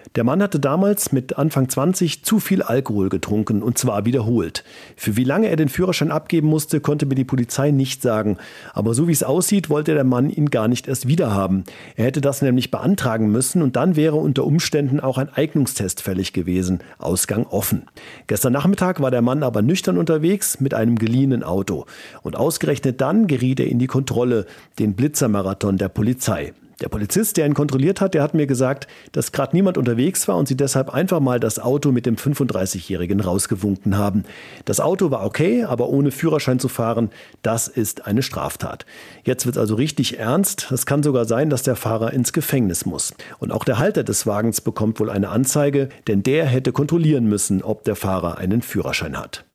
Der Mann hatte damals mit Anfang 20 zu viel Alkohol getrunken, und zwar wiederholt. Für wie lange er den Führerschein abgeben musste, konnte mir die Polizei nicht sagen. Aber so wie es aussieht, wollte der Mann ihn gar nicht erst wiederhaben. Er hätte das nämlich beantragen müssen und dann wäre unter Umständen auch ein Eignungstest fällig gewesen. Ausgang offen. Gestern Nachmittag war der Mann aber nüchtern unterwegs mit einem geliehenen Auto. Und ausgerechnet dann geriet er in die Kontrolle, den Blitzermarathon der Polizei. Der Polizist, der ihn kontrolliert hat, der hat mir gesagt, dass gerade niemand unterwegs war und sie deshalb einfach mal das Auto mit dem 35-Jährigen rausgewunken haben. Das Auto war okay, aber ohne Führerschein zu fahren, das ist eine Straftat. Jetzt wird es also richtig ernst. Es kann sogar sein, dass der Fahrer ins Gefängnis muss. Und auch der Halter des Wagens bekommt wohl eine Anzeige, denn der hätte kontrollieren müssen, ob der Fahrer einen Führerschein hat.